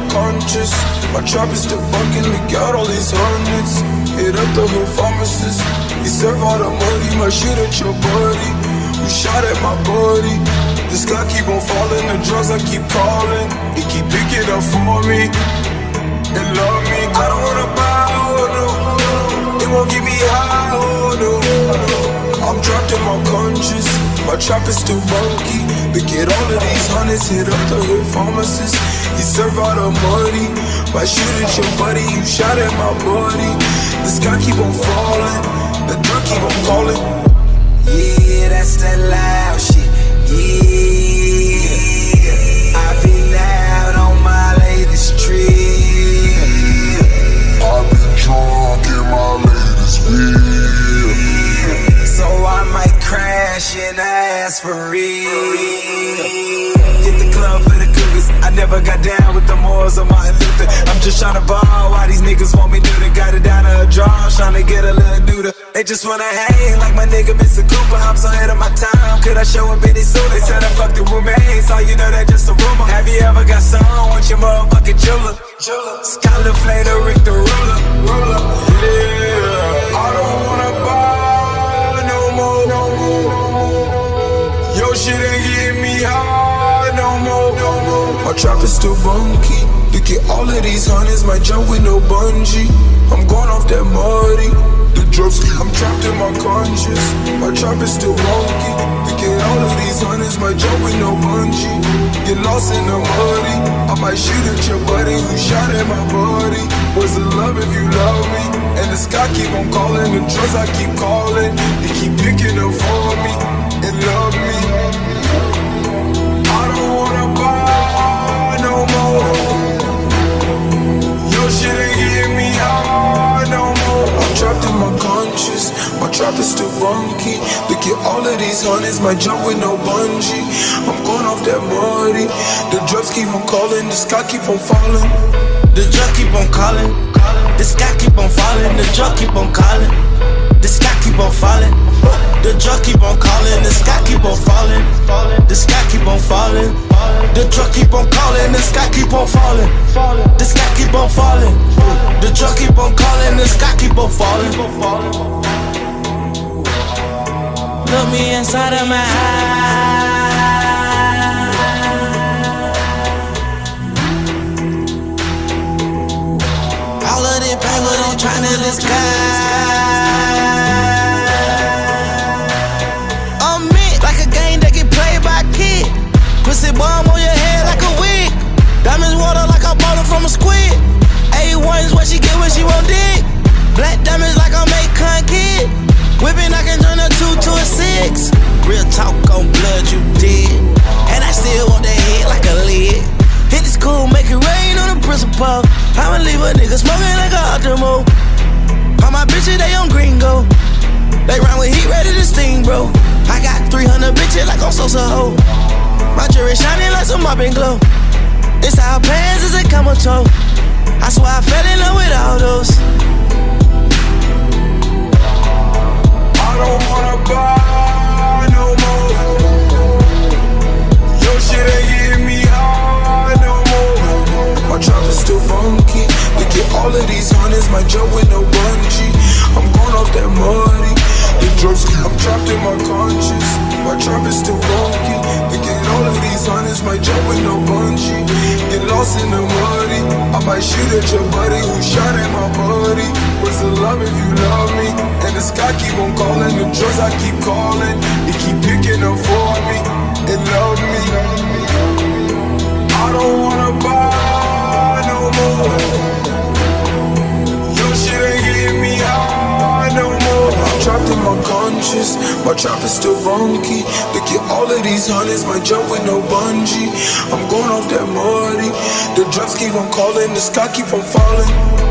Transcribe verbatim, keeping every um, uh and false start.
conscious. My trap is still bucking, we got all these hundreds. Hit up the whole pharmacist. He serve all the money, my shit at your body. You shot at my body. This guy keep on falling, the drugs I keep calling. He keep picking up for me and love me. I don't wanna buy, oh no. It won't get me high, oh no. I'm trapped in my conscience. My trap is still bunky. We get all of these hundreds, hit up the hood pharmacist. He serve all the money. My shoot at your buddy, you shot at my body. This guy keep on falling, the drug keep on calling. Yeah, that's that loud shit. Yeah, I've been out on my latest trip. I've been drunk in my latest beer. So I might crash and ask for real. Hit the club for the cougars. I never got down with the Moors or Martin Luther. I'm just tryna ball why these niggas want me neuter. Got it down to a draw, tryna get a little neuter. They just wanna hang like my nigga Mister Cooper. I'm so ahead of my time, could I show up any sooner? They said I fucked the roommates, all you know that just a rumor. Have you ever got some with your motherfucking jeweler? Scholar Flater, Rick the ruler. Yeah, I don't wanna buy no more. Your shit ain't getting me high no more. My trap is still bunky. Look at all of these hundreds, might jump with no bungee. I'm going off that muddy. The drugs keep, I'm trapped in my conscience. My trap is still wonky. Look at all of these hundreds, might jump with no bungee. Get lost in the muddy. I might shoot at your buddy who shot at my body. Was it love if you love me? And the sky keep on calling, the drugs I keep calling. They keep picking up for me and love me. I don't wanna buy no more. Your shit ain't getting me high no more. I'm trapped in my conscience. My trap is still bunky. Look at all of these hundreds, might jump with no bungee. I'm going off that muddy. The drugs keep on calling, the sky keep on falling. The drug keep on calling. The sky keep on falling. The drug keep on calling. The sky keep on falling. The drug keep on calling. The sky keep on falling. The sky keep on falling. The truck keep on calling. The sky keep on falling. The sky keep on falling. The truck keep on calling. The sky keep on falling. Look me inside of my eyes. All of this paper I'm trying to disguise. I'm meant like a game that get played by a kid. Pussy bomb on your head like a wig. Diamonds water like I bought them from a squid. A one's what she get when she won't dig. Black diamonds like I'm a con kid. Whipping, I can turn a two to a six. Real talk on blood, you did. And I still want that head like a lid. Hit the school, make it rain on the principal. I'ma leave a nigga smoking like a Optimo. All my bitches, they on gringo. They run with heat ready to steam, bro. I got three hundred bitches like on Sosa Ho. My jewelry shining like some mopping glow. It's our pants as a Kamoto. I swear I fell in love with all those. I don't wanna buy no more. Your shit ain't getting me high no more. My trap is still bunky. Look at all of these hundreds, might jump with no bungee. I'm going off that muddy. The drugs keep, I'm trapped in my conscience. My trap is still bunky. Look at all of these hundreds, might jump with no bungee. Get lost in the muddy. I might shoot at your buddy who shot at my buddy. Was it love if you love me? And the sky keep on calling, the drugs I keep calling. They keep picking up for me and love me. I don't wanna buy no more. Your shit ain't getting me high no more. I'm trapped in my conscience. My trap is still bunky. Look at all of these hundreds, might jump with no bungee. I'm going off that muddy. The drugs keep on calling, the sky keep on falling.